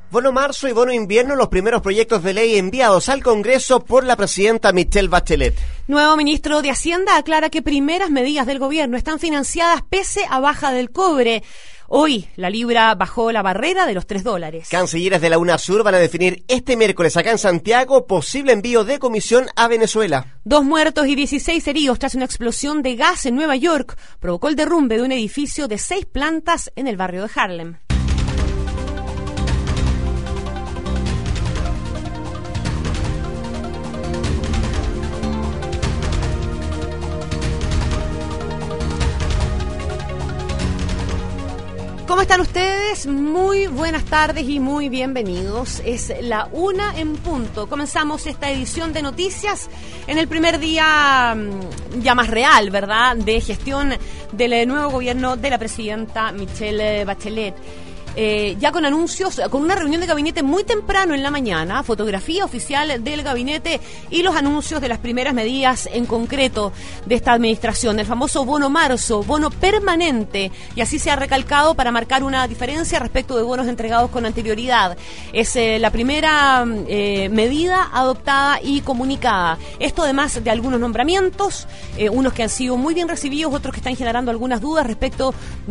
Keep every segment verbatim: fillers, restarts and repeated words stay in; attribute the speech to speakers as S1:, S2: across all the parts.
S1: Bono marzo y bono invierno, los primeros proyectos de ley enviados al Congreso por la presidenta Michelle Bachelet.
S2: Nuevo ministro de Hacienda aclara que primeras medidas del gobierno están financiadas pese a baja del cobre. Hoy la libra bajó la barrera de los tres dólares.
S1: Cancilleres de la UNASUR van a definir este miércoles acá en Santiago posible envío de comisión a Venezuela.
S2: Dos muertos y dieciséis heridos tras una explosión de gas en Nueva York. Provocó el derrumbe de un edificio de seis plantas en el barrio de Harlem. ¿Cómo están ustedes? Muy buenas tardes y muy bienvenidos. Es la una en punto. Comenzamos esta edición de noticias en el primer día ya más real, ¿verdad?, de gestión del nuevo gobierno de la presidenta Michelle Bachelet. Eh, ya con anuncios, con una reunión de gabinete muy temprano en la mañana, fotografía oficial del gabinete y los anuncios de las primeras medidas en concreto de esta administración, el famoso bono marzo, bono permanente, y así se ha recalcado para marcar una diferencia respecto de bonos entregados con anterioridad. Es eh, la primera eh, medida adoptada y comunicada. Esto además de algunos nombramientos, eh, unos que han sido muy bien recibidos, otros que están generando algunas dudas respecto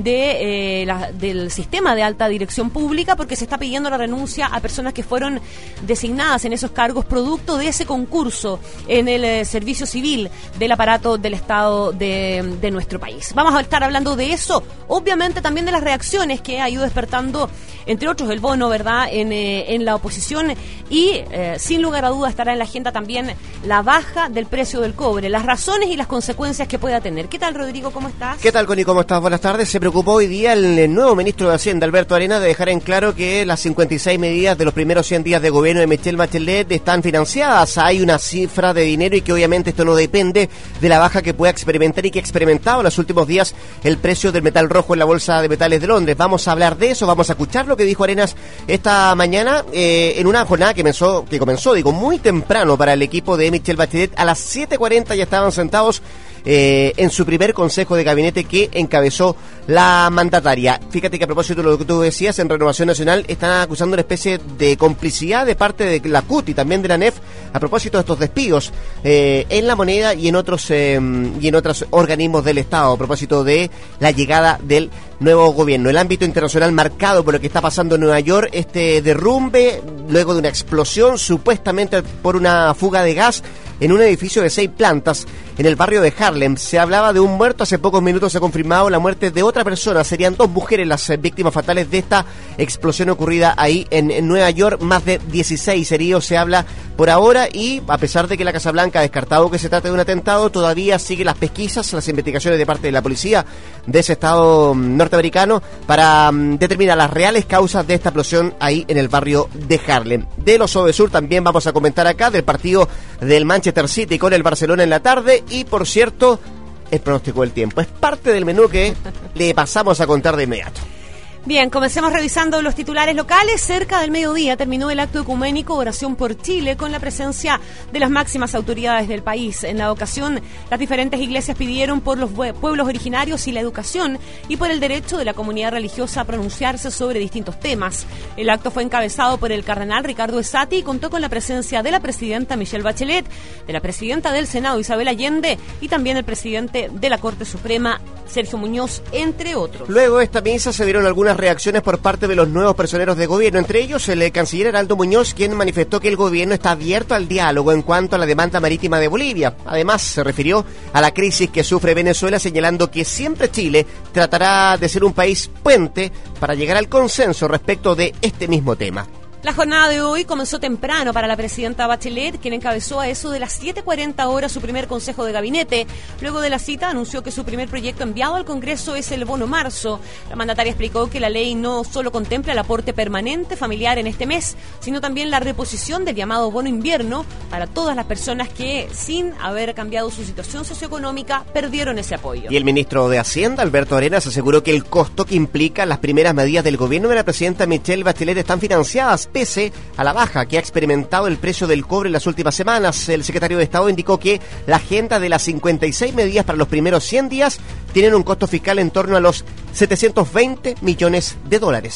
S2: de, eh, la, del sistema de alta dirección pública, porque se está pidiendo la renuncia a personas que fueron designadas en esos cargos producto de ese concurso en el eh, servicio civil del aparato del Estado de, de nuestro país. Vamos a estar hablando de eso, obviamente también de las reacciones que ha ido despertando, entre otros el bono, ¿verdad?, en, eh, en la oposición, y eh, sin lugar a duda estará en la agenda también la baja del precio del cobre, las razones y las consecuencias que pueda tener. ¿Qué tal, Rodrigo? ¿Cómo estás?
S1: ¿Qué tal, Connie? ¿Cómo estás? Buenas tardes. Se preocupó hoy día el nuevo ministro de Hacienda, Alberto Arena, de dejar en claro que las cincuenta y seis medidas de los primeros cien días de gobierno de Michelle Bachelet están financiadas. Hay una cifra de dinero y que obviamente esto no depende de la baja que pueda experimentar y que ha experimentado en los últimos días el precio del metal rojo en la Bolsa de Metales de Londres. Vamos a hablar de eso, vamos a escuchar lo que dijo Arenas esta mañana eh, en una jornada que comenzó, que comenzó, digo, muy temprano para el equipo de Michelle Bachelet. A las siete cuarenta ya estaban sentados Eh, en su primer consejo de gabinete que encabezó la mandataria. Fíjate que a propósito de lo que tú decías, en Renovación Nacional están acusando una especie de complicidad de parte de la C U T y también de la N E F a propósito de estos despidos eh, en La Moneda y en otros eh, y en otros organismos del Estado a propósito de la llegada del nuevo gobierno. El ámbito internacional marcado por lo que está pasando en Nueva York, este derrumbe luego de una explosión supuestamente por una fuga de gas en un edificio de seis plantas en el barrio de Harlem. Se hablaba de un muerto, hace pocos minutos se ha confirmado la muerte de otra persona. Serían dos mujeres las víctimas fatales de esta explosión ocurrida ahí en, en Nueva York. Más de dieciséis heridos se habla por ahora, y a pesar de que la Casa Blanca ha descartado que se trate de un atentado, todavía siguen las pesquisas, las investigaciones de parte de la policía de ese estado norteamericano para um, determinar las reales causas de esta explosión ahí en el barrio de Harlem. De los Ovesur también vamos a comentar acá del partido del Manchester City con el Barcelona en la tarde, y por cierto, el pronóstico del tiempo es parte del menú que le pasamos a contar de inmediato.
S2: Bien, comencemos revisando los titulares locales. Cerca del mediodía terminó el acto ecuménico Oración por Chile con la presencia de las máximas autoridades del país. En la ocasión, las diferentes iglesias pidieron por los pueblos originarios y la educación y por el derecho de la comunidad religiosa a pronunciarse sobre distintos temas. El acto fue encabezado por el cardenal Ricardo Esati y contó con la presencia de la presidenta Michelle Bachelet, de la presidenta del Senado Isabel Allende y también el presidente de la Corte Suprema Sergio Muñoz, entre otros.
S1: Luego de esta misa se dieron algunas reacciones por parte de los nuevos personeros de gobierno, entre ellos el canciller Heraldo Muñoz, quien manifestó que el gobierno está abierto al diálogo en cuanto a la demanda marítima de Bolivia. Además, se refirió a la crisis que sufre Venezuela, señalando que siempre Chile tratará de ser un país puente para llegar al consenso respecto de este mismo tema.
S2: La jornada de hoy comenzó temprano para la presidenta Bachelet, quien encabezó a eso de las siete cuarenta horas su primer consejo de gabinete. Luego de la cita anunció que su primer proyecto enviado al Congreso es el bono marzo. La mandataria explicó que la ley no solo contempla el aporte permanente familiar en este mes, sino también la reposición del llamado bono invierno para todas las personas que, sin haber cambiado su situación socioeconómica, perdieron ese apoyo.
S1: Y el ministro de Hacienda, Alberto Arenas, aseguró que el costo que implica las primeras medidas del gobierno de la presidenta Michelle Bachelet están financiadas pese a la baja que ha experimentado el precio del cobre en las últimas semanas. El secretario de Estado indicó que la agenda de las cincuenta y seis medidas para los primeros cien días tienen un costo fiscal en torno a los setecientos veinte millones de dólares.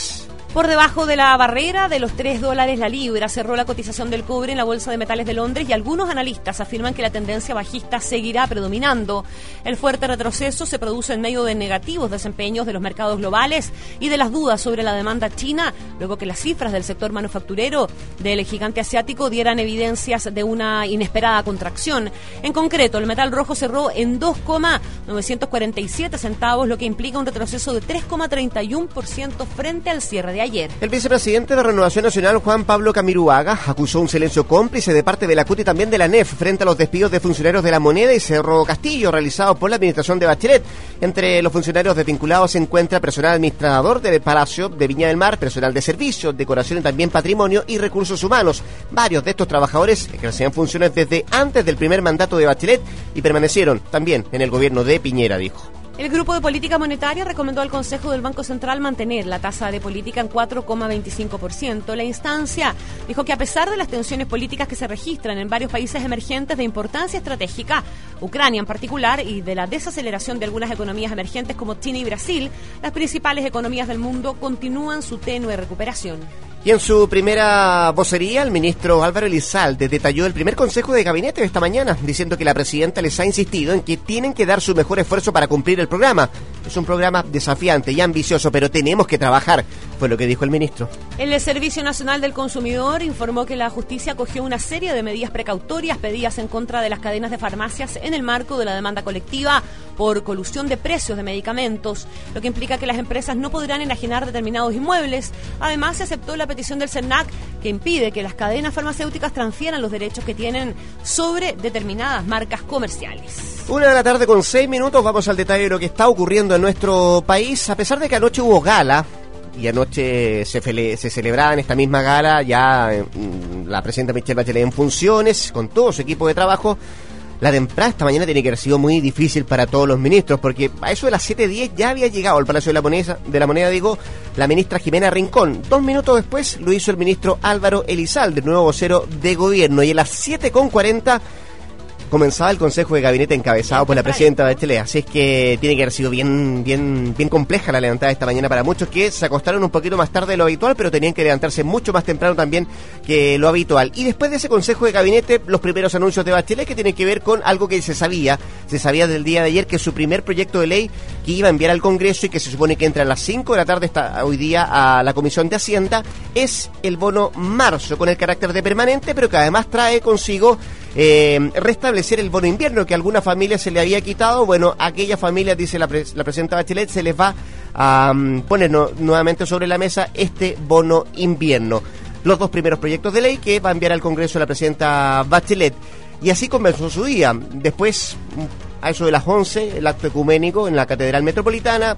S2: Por debajo de la barrera de los tres dólares la libra cerró la cotización del cobre en la Bolsa de Metales de Londres y algunos analistas afirman que la tendencia bajista seguirá predominando. El fuerte retroceso se produce en medio de negativos desempeños de los mercados globales y de las dudas sobre la demanda china, luego que las cifras del sector manufacturero del gigante asiático dieran evidencias de una inesperada contracción. En concreto, el metal rojo cerró en dos coma novecientos cuarenta y siete centavos, lo que implica un retroceso de tres coma treinta y uno por ciento frente al cierre de ayer.
S1: El vicepresidente de Renovación Nacional, Juan Pablo Camiruaga, acusó un silencio cómplice de parte de la C U T y también de la N E F frente a los despidos de funcionarios de La Moneda y Cerro Castillo realizados por la administración de Bachelet. Entre los funcionarios desvinculados se encuentra personal administrador del Palacio de Viña del Mar, personal de servicios, decoración y también patrimonio y recursos humanos. Varios de estos trabajadores ejercían funciones desde antes del primer mandato de Bachelet y permanecieron también en el gobierno de Piñera, dijo.
S2: El Grupo de Política Monetaria recomendó al Consejo del Banco Central mantener la tasa de política en cuatro coma veinticinco por ciento. La instancia dijo que a pesar de las tensiones políticas que se registran en varios países emergentes de importancia estratégica, Ucrania en particular, y de la desaceleración de algunas economías emergentes como China y Brasil, las principales economías del mundo continúan su tenue recuperación.
S1: Y en su primera vocería, el ministro Álvaro Elizalde detalló el primer consejo de gabinete de esta mañana, diciendo que la presidenta les ha insistido en que tienen que dar su mejor esfuerzo para cumplir el programa. Es un programa desafiante y ambicioso, pero tenemos que trabajar, fue lo que dijo el ministro.
S2: El Servicio Nacional del Consumidor informó que la justicia acogió una serie de medidas precautorias pedidas en contra de las cadenas de farmacias en el marco de la demanda colectiva por colusión de precios de medicamentos, lo que implica que las empresas no podrán enajenar determinados inmuebles. Además, se aceptó la petición del CERNAC que impide que las cadenas farmacéuticas transfieran los derechos que tienen sobre determinadas marcas comerciales.
S1: Una de la tarde con seis minutos, vamos al detalle de lo que está ocurriendo en nuestro país. A pesar de que anoche hubo gala, y anoche se, fele- se celebraba en esta misma gala ya eh, la presidenta Michelle Bachelet en funciones, con todo su equipo de trabajo, la temprana esta mañana tiene que haber sido muy difícil para todos los ministros, porque a eso de las siete diez ya había llegado al Palacio de la Moneda, de la Moneda digo, la ministra Jimena Rincón. Dos minutos después lo hizo el ministro Álvaro Elizalde, nuevo vocero de gobierno, y a las siete con cuarenta comenzaba el consejo de gabinete encabezado por la presidenta Bachelet. Así es que tiene que haber sido bien, bien, bien compleja la levantada esta mañana para muchos que se acostaron un poquito más tarde de lo habitual, pero tenían que levantarse mucho más temprano también que lo habitual. Y después de ese consejo de gabinete, los primeros anuncios de Bachelet que tienen que ver con algo que se sabía, se sabía del día de ayer, que su primer proyecto de ley que iba a enviar al Congreso y que se supone que entra a las cinco de la tarde esta, hoy día a la Comisión de Hacienda, es el bono marzo, con el carácter de permanente, pero que además trae consigo Eh, restablecer el bono invierno que a alguna familia se le había quitado. Bueno, a aquellas familias, dice la, pres- la presidenta Bachelet, se les va a um, poner no, nuevamente sobre la mesa este bono invierno. Los dos primeros proyectos de ley que va a enviar al Congreso la presidenta Bachelet. Y así comenzó su día. Después, a eso de las once, el acto ecuménico en la Catedral Metropolitana,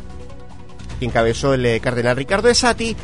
S1: que encabezó el eh, cardenal Ricardo Esati.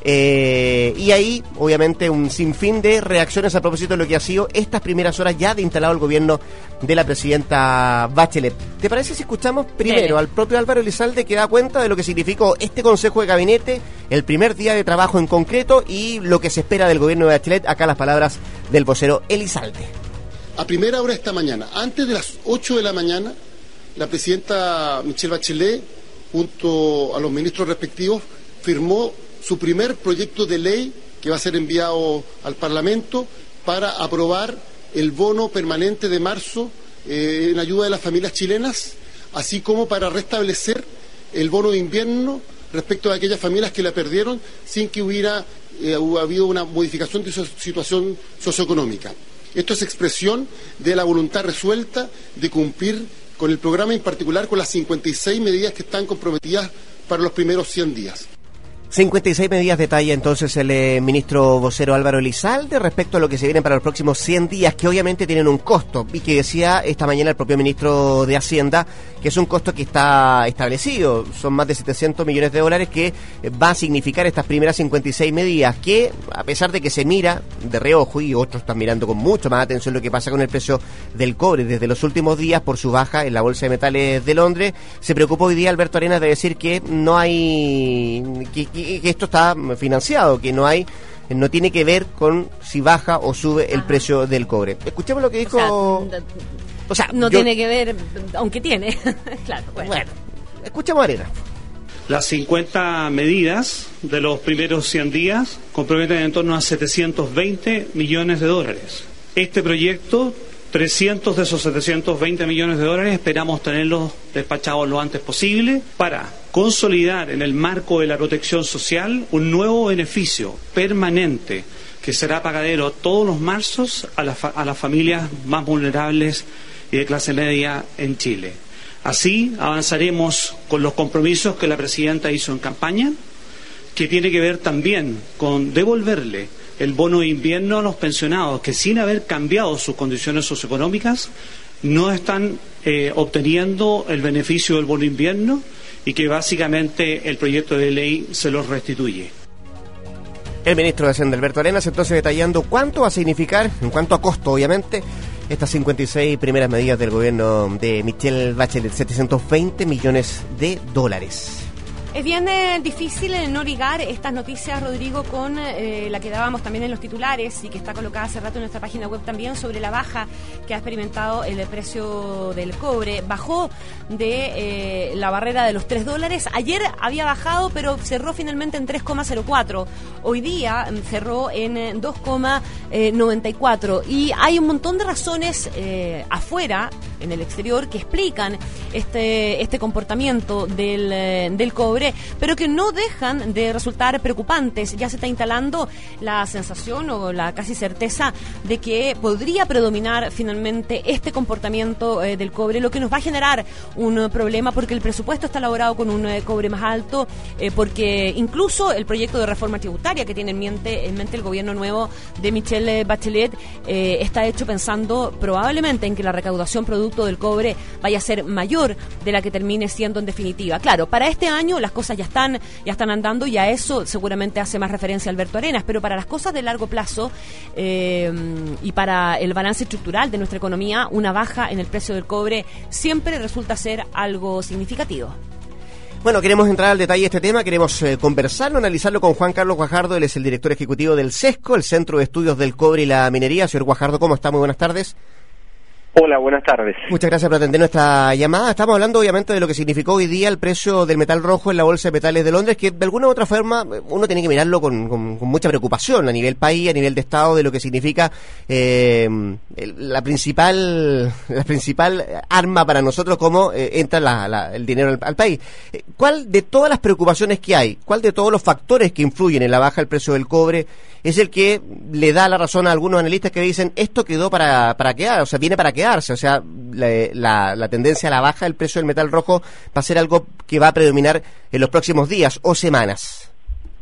S1: Eh, y ahí, obviamente, un sinfín de reacciones a propósito de lo que ha sido estas primeras horas ya de instalado el gobierno de la presidenta Bachelet. ¿Te parece si escuchamos primero al propio Álvaro Elizalde, que da cuenta de lo que significó este consejo de gabinete, el primer día de trabajo en concreto y lo que se espera del gobierno de Bachelet? Acá las palabras del vocero Elizalde.
S3: A primera hora esta mañana, antes de las ocho de la mañana, la presidenta Michelle Bachelet, junto a los ministros respectivos, firmó su primer proyecto de ley que va a ser enviado al Parlamento para aprobar el bono permanente de marzo eh, en ayuda de las familias chilenas, así como para restablecer el bono de invierno respecto a aquellas familias que la perdieron sin que hubiera eh, habido una modificación de su situación socioeconómica. Esto es expresión de la voluntad resuelta de cumplir con el programa, en particular con las cincuenta y seis medidas que están comprometidas para los primeros cien días.
S1: cincuenta y seis medidas detalla entonces el eh, ministro vocero Álvaro Elizalde respecto a lo que se viene para los próximos cien días, que obviamente tienen un costo, y que decía esta mañana el propio ministro de Hacienda que es un costo que está establecido. Son más de setecientos millones de dólares que eh, va a significar estas primeras cincuenta y seis medidas, que a pesar de que se mira de reojo, y otros están mirando con mucho más atención lo que pasa con el precio del cobre desde los últimos días por su baja en la Bolsa de Metales de Londres, se preocupó hoy día Alberto Arenas de decir que no hay... que, que que esto está financiado, que no hay, no tiene que ver con si baja o sube el Ajá. precio del cobre. Escuchemos lo que dijo.
S2: O sea,
S1: o sea
S2: no
S1: yo,
S2: tiene que ver, aunque tiene. Claro, bueno.
S1: bueno, escuchemos a Arena.
S4: Las cincuenta medidas de los primeros cien días comprometen en torno a setecientos veinte millones de dólares. Este proyecto, trescientos de esos setecientos veinte millones de dólares, esperamos tenerlos despachados lo antes posible para consolidar en el marco de la protección social un nuevo beneficio permanente que será pagadero todos los marzos a, la fa- a las familias más vulnerables y de clase media en Chile. Así avanzaremos con los compromisos que la presidenta hizo en campaña, que tiene que ver también con devolverle el bono de invierno a los pensionados que, sin haber cambiado sus condiciones socioeconómicas, no están eh, obteniendo el beneficio del bono de invierno, y que básicamente el proyecto de ley se los restituye.
S1: El ministro de Hacienda, Alberto Arenas, entonces detallando cuánto va a significar, en cuanto a costo, obviamente, estas cincuenta y seis primeras medidas del gobierno de Michelle Bachelet, setecientos veinte millones de dólares.
S2: Es bien eh, difícil eh, no ligar estas noticias, Rodrigo, con eh, la que dábamos también en los titulares y que está colocada hace rato en nuestra página web también, sobre la baja que ha experimentado el precio del cobre. Bajó de eh, la barrera de los tres dólares. Ayer había bajado, pero cerró finalmente en tres coma cero cuatro. Hoy día cerró en dos coma noventa y cuatro. Y hay un montón de razones eh, afuera, en el exterior, que explican este, este comportamiento del, eh, del cobre, pero que no dejan de resultar preocupantes. Ya se está instalando la sensación o la casi certeza de que podría predominar finalmente este comportamiento eh, del cobre, lo que nos va a generar un uh, problema, porque el presupuesto está elaborado con un uh, cobre más alto, eh, porque incluso el proyecto de reforma tributaria que tiene en mente, en mente el gobierno nuevo de Michelle Bachelet eh, está hecho pensando probablemente en que la recaudación producto del cobre vaya a ser mayor de la que termine siendo en definitiva. Claro, para este año las cosas ya están ya están andando, y a eso seguramente hace más referencia Alberto Arenas, pero para las cosas de largo plazo eh, y para el balance estructural de nuestra economía, una baja en el precio del cobre siempre resulta ser algo significativo.
S1: Bueno, queremos entrar al detalle de este tema, queremos eh, conversarlo, analizarlo con Juan Carlos Guajardo. Él es el director ejecutivo del CESCO, el Centro de Estudios del Cobre y la Minería. Señor Guajardo, ¿cómo está? Muy buenas tardes.
S5: Hola, buenas tardes.
S1: Muchas gracias por atender nuestra llamada. Estamos hablando obviamente de lo que significó hoy día el precio del metal rojo en la Bolsa de Metales de Londres, que de alguna u otra forma uno tiene que mirarlo con, con, con mucha preocupación a nivel país, a nivel de Estado, de lo que significa eh, el, la principal la principal arma para nosotros, cómo eh, entra la, la, el dinero al, al país. ¿Cuál de todas las preocupaciones que hay, cuál de todos los factores que influyen en la baja del precio del cobre es el que le da la razón a algunos analistas que dicen esto quedó para, para quedar, o sea, viene para quedarse, o sea, la, la, la tendencia a la baja del precio del metal rojo va a ser algo que va a predominar en los próximos días o semanas?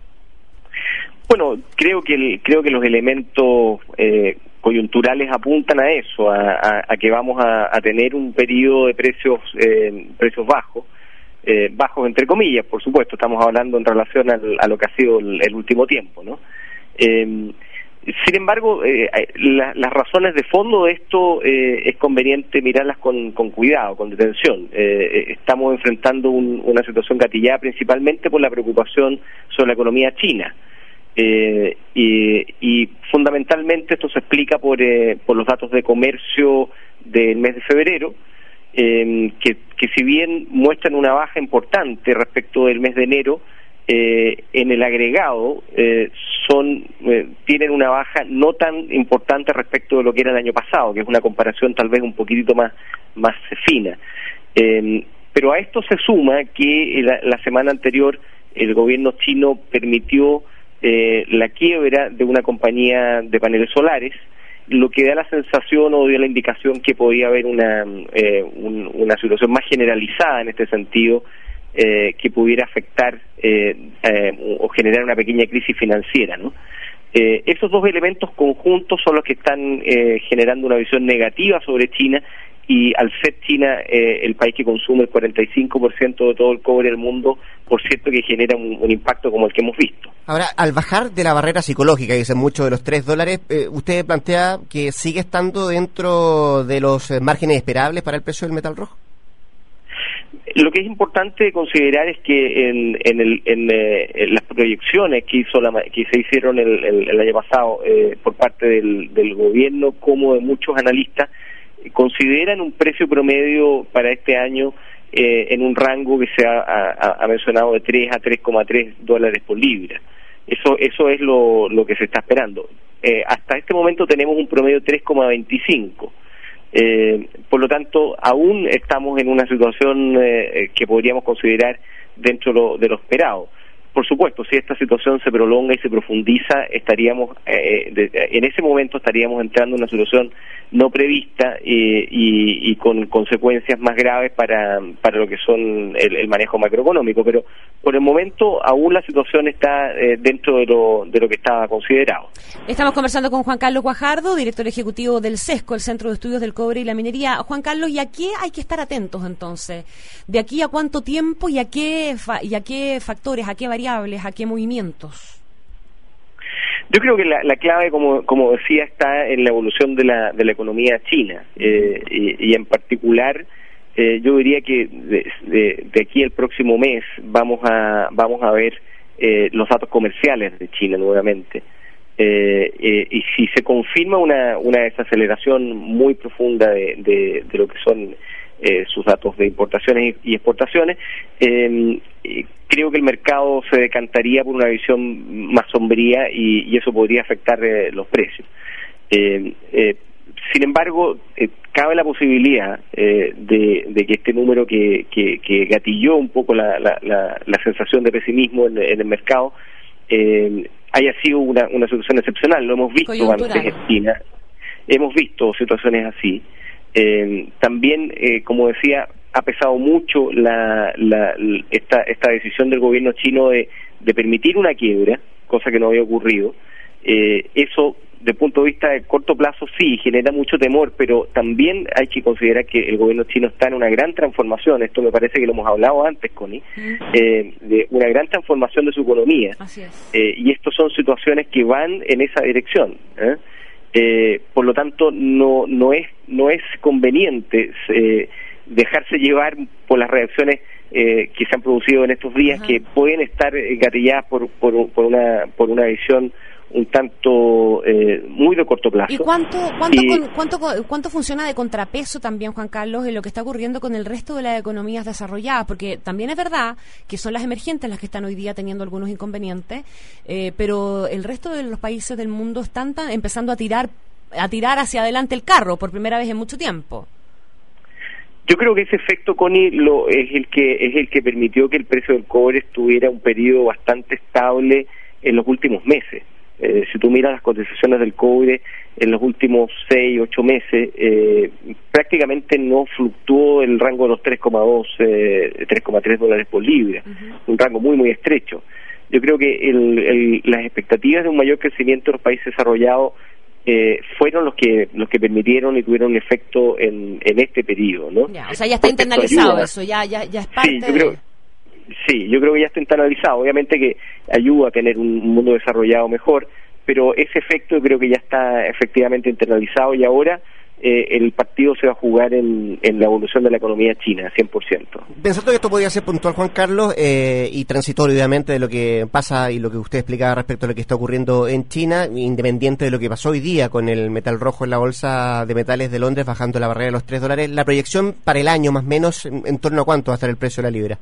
S5: Bueno, creo que el, creo que los elementos eh, coyunturales apuntan a eso, a, a, a que vamos a, a tener un periodo de precios eh, precios bajos, eh, bajos entre comillas, por supuesto, estamos hablando en relación al, a lo que ha sido el, el último tiempo, ¿no? Eh, sin embargo, eh, la, las razones de fondo de esto eh, es conveniente mirarlas con, con cuidado, con detención. Eh, estamos enfrentando un, una situación gatillada principalmente por la preocupación sobre la economía china. Eh, y, y fundamentalmente esto se explica por, eh, por los datos de comercio del mes de febrero, eh, que, que si bien muestran una baja importante respecto del mes de enero, Eh, en el agregado eh, son eh, tienen una baja no tan importante respecto de lo que era el año pasado, que es una comparación tal vez un poquitito más más fina. Eh, pero a esto se suma que la, la semana anterior el gobierno chino permitió eh, la quiebra de una compañía de paneles solares, lo que da la sensación o dio la indicación que podía haber una eh, un, una situación más generalizada en este sentido, Eh, que pudiera afectar eh, eh, o generar una pequeña crisis financiera, ¿no? Eh, esos dos elementos conjuntos son los que están eh, generando una visión negativa sobre China, y al ser China eh, el país que consume el cuarenta y cinco por ciento de todo el cobre del mundo, por cierto que genera un, un impacto como el que hemos visto.
S1: Ahora, al bajar de la barrera psicológica, dicen mucho, de los tres dólares, eh, usted plantea que sigue estando dentro de los eh, márgenes esperables para el precio del metal rojo.
S5: Lo que es importante considerar es que en, en, el, en, eh, en las proyecciones que hizo la, que se hicieron el, el, el año pasado eh, por parte del, del gobierno como de muchos analistas, eh, consideran un precio promedio para este año eh, en un rango que se ha, ha, ha mencionado de tres a tres coma tres dólares por libra. Eso eso es lo, lo que se está esperando. Eh, hasta este momento tenemos un promedio de tres coma veinticinco. Eh, por lo tanto, aún estamos en una situación eh, que podríamos considerar dentro de lo, de lo esperado. Por supuesto, si esta situación se prolonga y se profundiza, estaríamos eh, de, en ese momento estaríamos entrando en una situación no prevista eh, y, y con consecuencias más graves para, para lo que son el, el manejo macroeconómico. Pero por el momento aún la situación está eh, dentro de lo, de lo que estaba considerado.
S2: Estamos conversando con Juan Carlos Guajardo, director ejecutivo del CESCO, el Centro de Estudios del Cobre y la Minería. Juan Carlos, ¿y a qué hay que estar atentos entonces? ¿De aquí a cuánto tiempo y a qué, fa- y a qué factores, a qué variables, a qué movimientos?
S5: Yo creo que la, la clave, como como decía, está en la evolución de la de la economía china eh, y, y en particular eh, yo diría que de, de, de aquí al próximo mes vamos a vamos a ver eh, los datos comerciales de China nuevamente eh, eh, y si se confirma una una desaceleración muy profunda de, de, de lo que son eh, sus datos de importaciones y, y exportaciones, eh, creo que el mercado se decantaría por una visión más sombría y, y eso podría afectar eh, los precios. Eh, eh, sin embargo, eh, cabe la posibilidad eh, de, de que este número que, que, que gatilló un poco la, la, la, la sensación de pesimismo en, en el mercado eh, haya sido una, una situación excepcional. Lo hemos visto antes en China, hemos visto situaciones así. Eh, también, eh, como decía, ha pesado mucho la, la, esta, esta decisión del gobierno chino de, de permitir una quiebra, cosa que no había ocurrido. Eh, eso, de punto de vista de corto plazo, sí, genera mucho temor, pero también hay que considerar que el gobierno chino está en una gran transformación. Esto me parece que lo hemos hablado antes, Connie, eh, de una gran transformación de su economía.
S2: Así es.
S5: Eh, y estas son situaciones que van en esa dirección, ¿eh? Eh, por lo tanto, no no es no es conveniente eh, dejarse llevar por las reacciones eh, que se han producido en estos días. Ajá. Que pueden estar gatilladas por, por por una por una visión un tanto eh, muy de corto plazo.
S2: ¿Y cuánto cuánto,
S5: y,
S2: con, cuánto cuánto funciona de contrapeso también, Juan Carlos, en lo que está ocurriendo con el resto de las economías desarrolladas? Porque también es verdad que son las emergentes las que están hoy día teniendo algunos inconvenientes, eh, pero el resto de los países del mundo están tan, empezando a tirar a tirar hacia adelante el carro por primera vez en mucho tiempo.
S5: Yo creo que ese efecto, Connie, lo, es el que es el que permitió que el precio del cobre estuviera un periodo bastante estable en los últimos meses. Eh, si tú miras las cotizaciones del cobre en los últimos seis, ocho meses, eh, prácticamente no fluctuó el rango de los tres coma dos, eh, tres coma tres dólares por libra, uh-huh. Un rango muy, muy estrecho. Yo creo que el, el, las expectativas de un mayor crecimiento de los países desarrollados eh, fueron los que los que permitieron y tuvieron un efecto en, en este periodo, ¿no?
S2: Ya, o sea, ya está internalizado eso, ya, ya, ya es parte
S5: sí, yo creo,
S2: de...
S5: Sí, yo creo que ya está internalizado. Obviamente que ayuda a tener un mundo desarrollado mejor, pero ese efecto yo creo que ya está efectivamente internalizado y ahora eh, el partido se va a jugar en, en la evolución de la economía china, cien por ciento.
S1: Pensando que esto podría ser puntual, Juan Carlos, eh, y transitorio, obviamente, de lo que pasa y lo que usted explicaba respecto a lo que está ocurriendo en China, independiente de lo que pasó hoy día con el metal rojo en la bolsa de metales de Londres, bajando la barrera de los tres dólares, la proyección para el año, más o menos, en, en torno a cuánto va a estar el precio de la libra.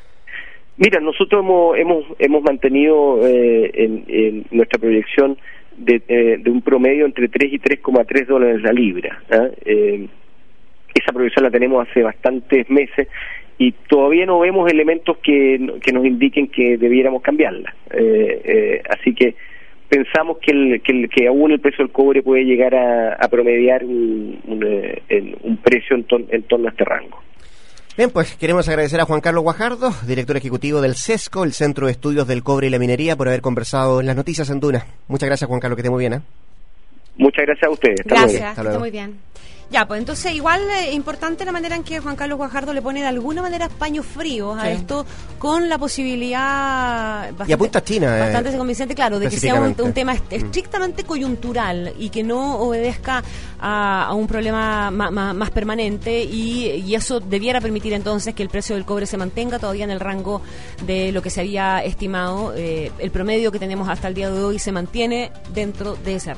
S5: Mira, nosotros hemos hemos hemos mantenido eh, en, en nuestra proyección de, eh, de un promedio entre tres y tres coma tres dólares la libra. ¿eh? Eh, esa proyección la tenemos hace bastantes meses y todavía no vemos elementos que, que nos indiquen que debiéramos cambiarla. Eh, eh, así que pensamos que el, que, el, que aún el precio del cobre puede llegar a, a promediar un, un, eh, un precio en, ton, en torno a este rango.
S1: Bien, pues queremos agradecer a Juan Carlos Guajardo, director ejecutivo del CESCO, el Centro de Estudios del Cobre y la Minería, por haber conversado en las noticias en Duna. Muchas gracias, Juan Carlos, que esté muy bien. ¿eh?
S5: Muchas gracias a ustedes. Hasta
S2: gracias,
S5: luego.
S2: Hasta luego. Muy bien. Ya, pues entonces igual es eh, importante la manera en que Juan Carlos Guajardo le pone de alguna manera paños fríos a sí. esto, con la posibilidad bastante,
S1: y apunta a China,
S2: bastante
S1: eh,
S2: convincente, claro, de que sea un, un tema est- estrictamente coyuntural y que no obedezca a, a un problema ma, ma, más permanente y, y eso debiera permitir entonces que el precio del cobre se mantenga todavía en el rango de lo que se había estimado. Eh, el promedio que tenemos hasta el día de hoy se mantiene dentro de ese rango.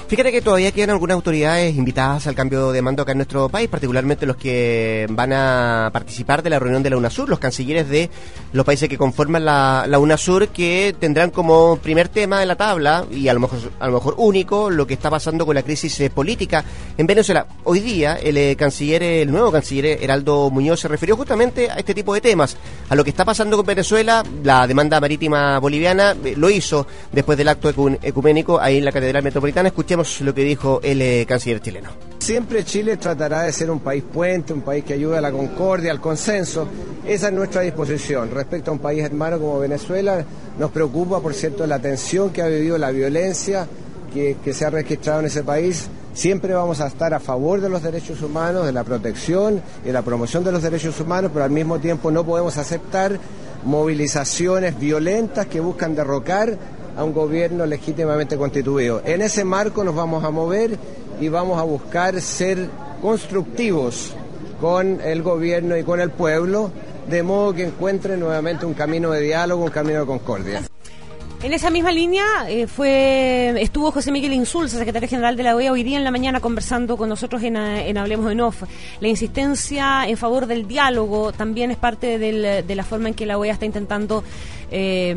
S1: Fíjate que todavía quedan algunas autoridades invitadas al cambio de mando acá en nuestro país, particularmente los que van a participar de la reunión de la UNASUR, los cancilleres de los países que conforman la, la UNASUR, que tendrán como primer tema en la tabla, y a lo mejor a lo mejor único, lo que está pasando con la crisis eh, política en Venezuela. Hoy día el eh, canciller, el nuevo canciller Heraldo Muñoz se refirió justamente a este tipo de temas, a lo que está pasando con Venezuela, la demanda marítima boliviana, eh, lo hizo después del acto ecuménico ahí en la Catedral Metropolitana. Escuchemos lo que dijo el eh, canciller chileno.
S6: Siempre Chile tratará de ser un país puente, un país que ayude a la concordia, al consenso. Esa es nuestra disposición. Respecto a un país hermano como Venezuela, nos preocupa, por cierto, la tensión que ha vivido, la violencia que, que se ha registrado en ese país. Siempre vamos a estar a favor de los derechos humanos, de la protección y de la promoción de los derechos humanos, pero al mismo tiempo no podemos aceptar movilizaciones violentas que buscan derrocar a un gobierno legítimamente constituido. En ese marco nos vamos a mover y vamos a buscar ser constructivos con el gobierno y con el pueblo, de modo que encuentren nuevamente un camino de diálogo, un camino de concordia.
S2: En esa misma línea eh, fue estuvo José Miguel Insulza, secretario general de la O E A, hoy día en la mañana conversando con nosotros en, en Hablemos en Off. La insistencia en favor del diálogo también es parte del, de la forma en que la O E A está intentando eh,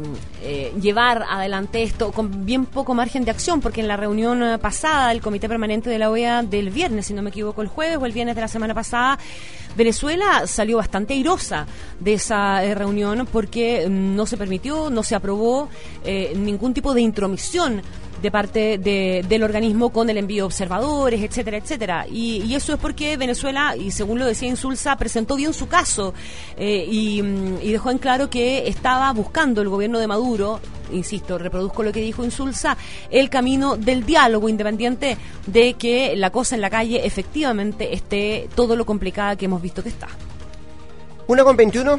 S2: eh, llevar adelante esto con bien poco margen de acción, porque en la reunión pasada del Comité Permanente de la O E A del viernes, si no me equivoco, el jueves o el viernes de la semana pasada, Venezuela salió bastante airosa de esa eh, reunión porque no se permitió, no se aprobó eh, ningún tipo de intromisión de parte de, del organismo con el envío de observadores, etcétera, etcétera. Y, y eso es porque Venezuela, y según lo decía Insulza, presentó bien su caso eh, y, y dejó en claro que estaba buscando el gobierno de Maduro, insisto, reproduzco lo que dijo Insulza, el camino del diálogo, independiente de que la cosa en la calle efectivamente esté todo lo complicada que hemos visto que está.
S1: Una con veintiuno.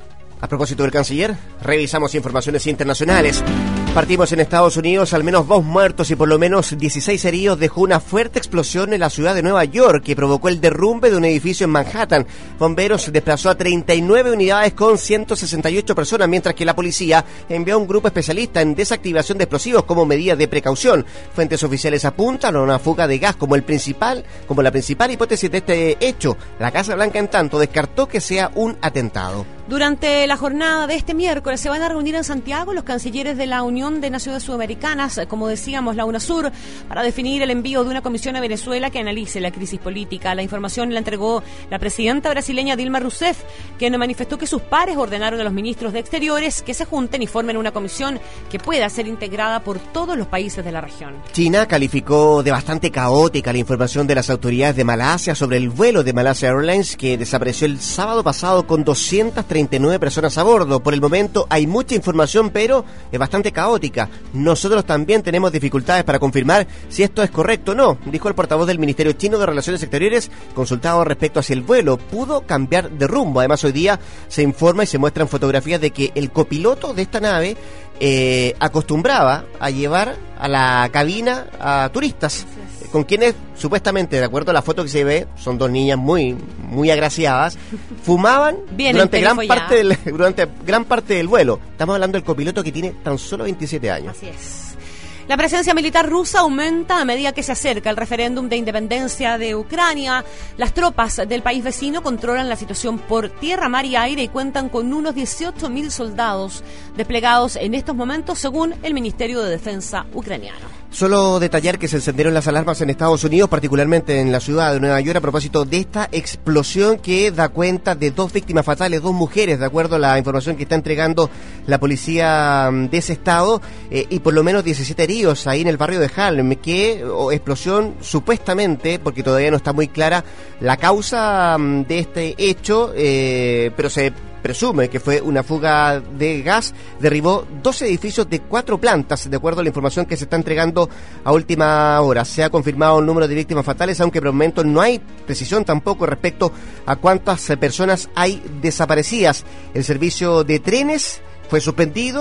S1: A propósito del canciller, revisamos informaciones internacionales. Partimos en Estados Unidos, al menos dos muertos y por lo menos dieciséis heridos dejó una fuerte explosión en la ciudad de Nueva York que provocó el derrumbe de un edificio en Manhattan. Bomberos desplazó a treinta y nueve unidades con ciento sesenta y ocho personas, mientras que la policía envió a un grupo especialista en desactivación de explosivos como medida de precaución. Fuentes oficiales apuntan a una fuga de gas como el principal, como la principal hipótesis de este hecho. La Casa Blanca, en tanto, descartó que sea un atentado.
S2: Durante la jornada de este miércoles se van a reunir en Santiago los cancilleres de la Unión de Naciones Sudamericanas, como decíamos, la UNASUR, para definir el envío de una comisión a Venezuela que analice la crisis política. La información la entregó la presidenta brasileña Dilma Rousseff, quien manifestó que sus pares ordenaron a los ministros de Exteriores que se junten y formen una comisión que pueda ser integrada por todos los países de la región.
S1: China calificó de bastante caótica la información de las autoridades de Malasia sobre el vuelo de Malaysia Airlines que desapareció el sábado pasado con doscientas treinta y nueve personas a bordo. Por el momento hay mucha información, pero es bastante caótica. Nosotros también tenemos dificultades para confirmar si esto es correcto o no, dijo el portavoz del Ministerio Chino de Relaciones Exteriores, consultado respecto a si el vuelo pudo cambiar de rumbo. Además, hoy día se informa y se muestran fotografías de que el copiloto de esta nave eh, acostumbraba a llevar a la cabina a turistas, con quienes supuestamente, de acuerdo a la foto que se ve, son dos niñas muy muy agraciadas, fumaban durante gran parte del durante gran parte del vuelo. Estamos hablando del copiloto que tiene tan solo veintisiete años.
S2: Así es. La presencia militar rusa aumenta a medida que se acerca el referéndum de independencia de Ucrania. Las tropas del país vecino controlan la situación por tierra, mar y aire y cuentan con unos dieciocho mil soldados desplegados en estos momentos, según el Ministerio de Defensa ucraniano.
S1: Solo detallar que se encendieron las alarmas en Estados Unidos, particularmente en la ciudad de Nueva York, a propósito de esta explosión que da cuenta de dos víctimas fatales, dos mujeres, de acuerdo a la información que está entregando la policía de ese estado, eh, y por lo menos diecisiete heridos ahí en el barrio de Harlem, que oh, explosión supuestamente, porque todavía no está muy clara la causa de este hecho, eh, pero se presume que fue una fuga de gas, derribó dos edificios de cuatro plantas, de acuerdo a la información que se está entregando a última hora. Se ha confirmado el número de víctimas fatales, aunque por el momento no hay precisión tampoco respecto a cuántas personas hay desaparecidas. El servicio de trenes fue suspendido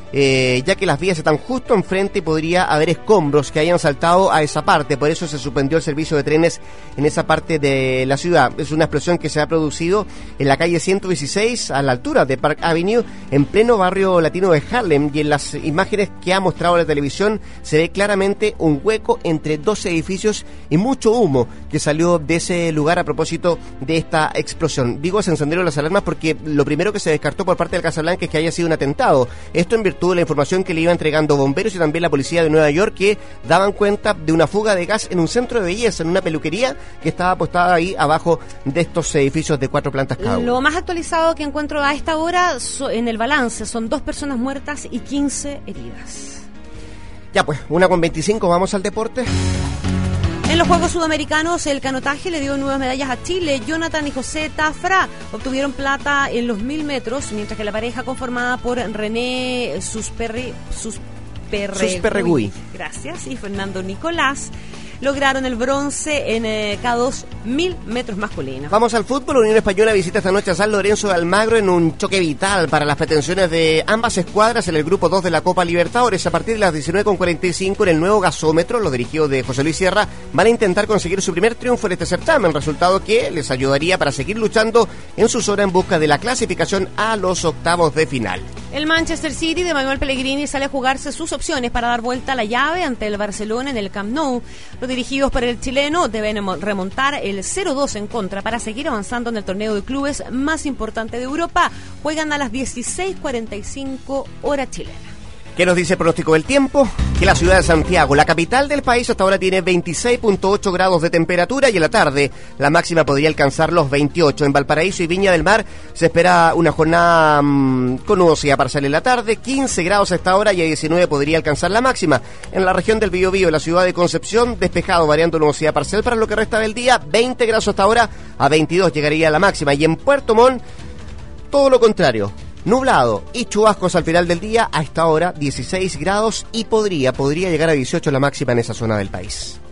S1: eh, ya que las vías están justo enfrente y podría haber escombros que hayan saltado a esa parte. Por eso se suspendió el servicio de trenes en esa parte de la ciudad. Es una explosión que se ha producido en la calle ciento dieciséis, a la altura de Park Avenue, en pleno barrio latino de Harlem, y en las imágenes que ha mostrado la televisión se ve claramente un hueco entre dos edificios y mucho humo que salió de ese lugar a propósito de esta explosión. Digo, se encendieron las alarmas porque lo primero que se descartó por parte del Casablanca es que haya sido un atentado. Esto en virtud de la información que le iba entregando bomberos y también la policía de Nueva York, que daban cuenta de una fuga de gas en un centro de belleza, en una peluquería que estaba apostada ahí abajo de estos edificios de cuatro plantas cada uno.
S2: Lo más actualizado que encuentro a esta hora so, en el balance son dos personas muertas y quince heridas.
S1: Ya pues, una con veinticinco, vamos al deporte.
S2: En los Juegos Sudamericanos, el canotaje le dio nuevas medallas a Chile. Jonathan y José Tafra obtuvieron plata en los mil metros, mientras que la pareja conformada por René Susperri, Susperregui,
S1: Susperregui.
S2: Gracias, y Fernando Nicolás lograron el bronce en eh, K dos mil metros masculinos.
S1: Vamos al fútbol. Unión Española visita esta noche a San Lorenzo de Almagro en un choque vital para las pretensiones de ambas escuadras en el grupo dos de la Copa Libertadores. A partir de las diecinueve con cuarenta y cinco en el nuevo gasómetro, los dirigidos de José Luis Sierra van a intentar conseguir su primer triunfo en este certamen, resultado que les ayudaría para seguir luchando en su zona en busca de la clasificación a los octavos de final.
S2: El Manchester City de Manuel Pellegrini sale a jugarse sus opciones para dar vuelta a la llave ante el Barcelona en el Camp Nou. Los dirigidos por el chileno deben remontar el cero dos en contra para seguir avanzando en el torneo de clubes más importante de Europa. Juegan a las dieciséis cuarenta y cinco hora chilena.
S1: ¿Qué nos dice el pronóstico del tiempo? Que la ciudad de Santiago, la capital del país, hasta ahora tiene veintiséis punto ocho grados de temperatura y en la tarde la máxima podría alcanzar los veintiocho. En Valparaíso y Viña del Mar se espera una jornada mmm, con nubosidad parcial en la tarde, quince grados a esta hora y a diecinueve podría alcanzar la máxima. En la región del Biobío, la ciudad de Concepción, despejado, variando nubosidad parcial para lo que resta del día, veinte grados hasta ahora, a veintidós llegaría la máxima. Y en Puerto Montt, todo lo contrario. Nublado y chubascos al final del día, a esta hora dieciséis grados y podría, podría llegar a dieciocho la máxima en esa zona del país.